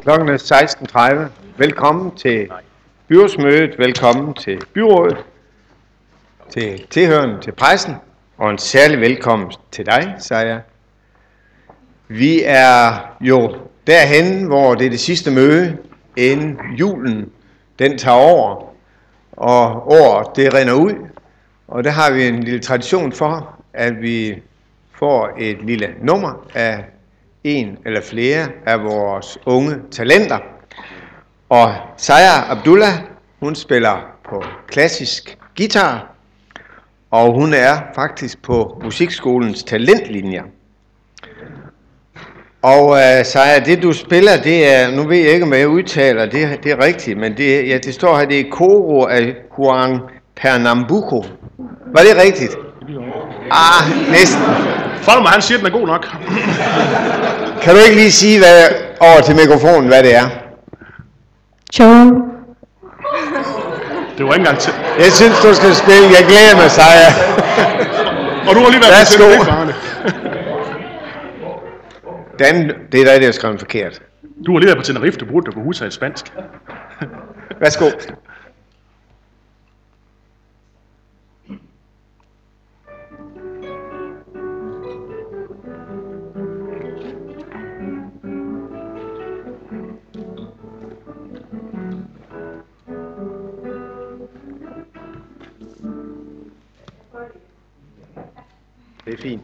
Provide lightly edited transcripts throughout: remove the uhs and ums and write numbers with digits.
Klokken er 16:30. Velkommen til byrådsmødet, velkommen til byrådet, til tilhørende, til pressen, og en særlig velkommen til dig, Saja. Vi er jo derhen, hvor det er det sidste møde, inden julen den tager over, og året det rinder ud. Og der har vi en lille tradition for, at vi får et lille nummer af en eller flere af vores unge talenter. Og Saja Abdullah, hun spiller på klassisk guitar, og hun er faktisk på musikskolens talentlinjer. Og Saja, det du spiller, det er, nu ved jeg ikke, om jeg udtaler, det er rigtigt, men det står her, det er Koro af Juan Pernambuco. Var det rigtigt? Næsten. Folder mig, han siger, den er god nok. Kan du ikke lige sige over til mikrofonen, hvad det er? Ciao. Det var ikke engang til. Jeg synes, du skal spille. Jeg glæder mig, Saja. Og du har lige været Værsgo. på Tenerife. Det er dig, der har skrevet forkert. Du har lige været på Tenerife, du burde da kunne huske et spansk. Værsgo. Det er fint.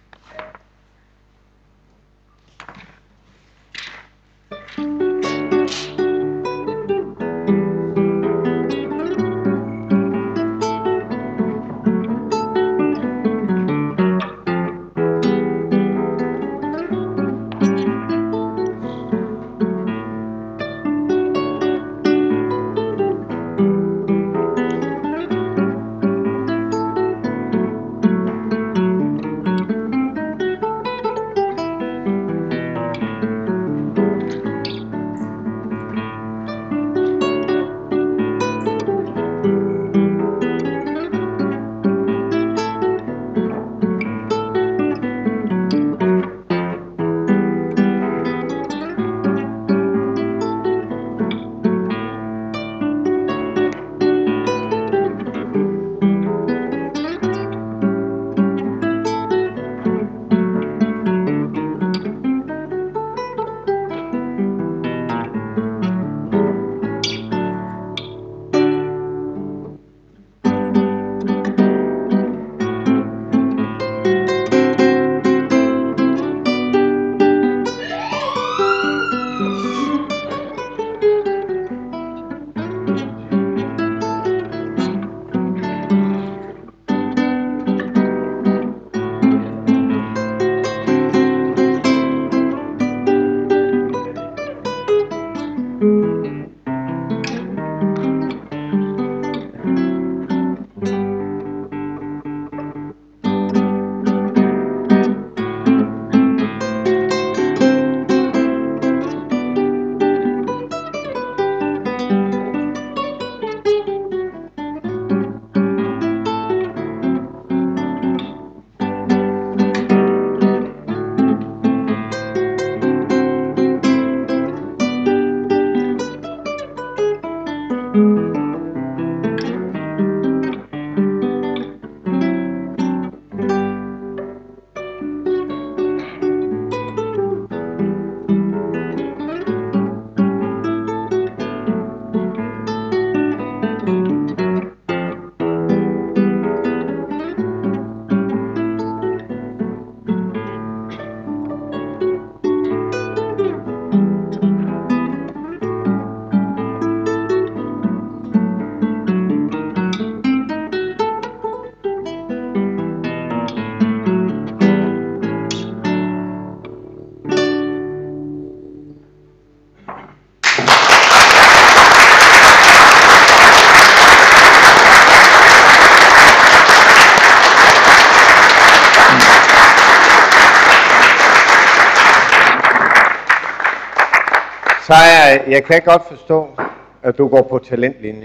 Saja, jeg kan godt forstå, at du går på talentlinjen.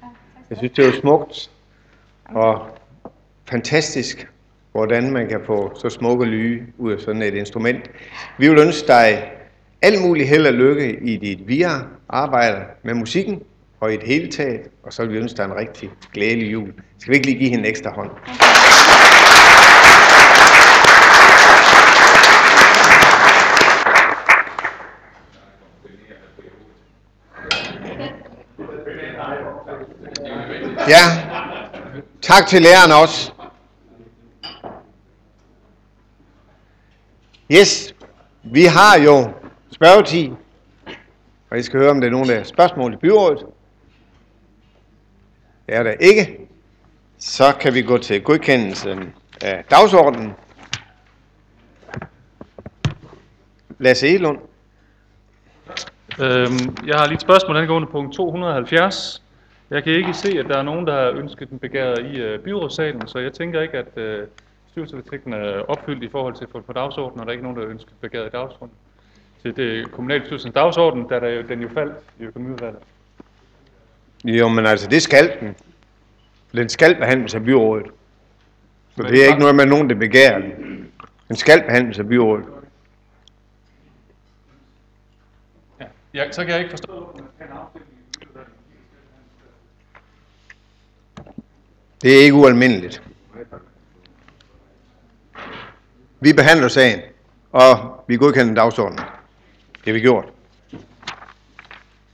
Jeg synes, det er jo smukt og fantastisk, hvordan man kan få så smukke lyde ud af sådan et instrument. Vi vil ønske dig alt muligt held og lykke i dit videre arbejde med musikken og i det hele taget, og så vil vi ønske dig en rigtig glædelig jul. Skal vi ikke lige give hende en ekstra hånd? Ja, tak til læreren også. Yes, vi har jo spørgetid, og I skal høre, om der er nogen, der er spørgsmål i byrådet. Det er der ikke. Så kan vi gå til godkendelsen af dagsordenen. Lasse Egelund. Jeg har lige et spørgsmål angående punkt 270. Jeg kan ikke se, at der er nogen, der har ønsket den begæret i byrådssalen, så jeg tænker ikke, at styrelsespligten er opfyldt i forhold til at få på dagsordenen, og der er ikke nogen, der har ønsket begæret i dagsordenen. Til det kommunalbestyrelsens dagsorden, da den jo faldt i økonomiudvalget. Jo, men altså, det skal den. Den skal behandles af byrådet. Så det er ikke noget med nogen, der begærer den. Den skal behandles af byrådet. Ja, så kan jeg ikke forstå, Det er ikke ualmindeligt. Vi behandler sagen, og vi godkender dagsordenen. Det har vi gjort.